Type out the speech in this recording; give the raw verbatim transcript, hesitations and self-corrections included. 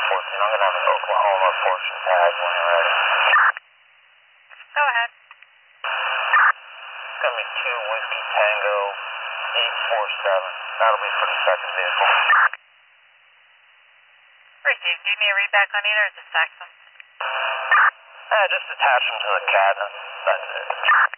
fourteen. I'm going to have an Oklahoma fortune tag when you're ready. Go ahead. It's going to be two Whiskey Tango eight four seven. That'll be for the second vehicle. Received. Do you need a read back on either or just fax them? Uh, just attach them to the cabinet. That's it.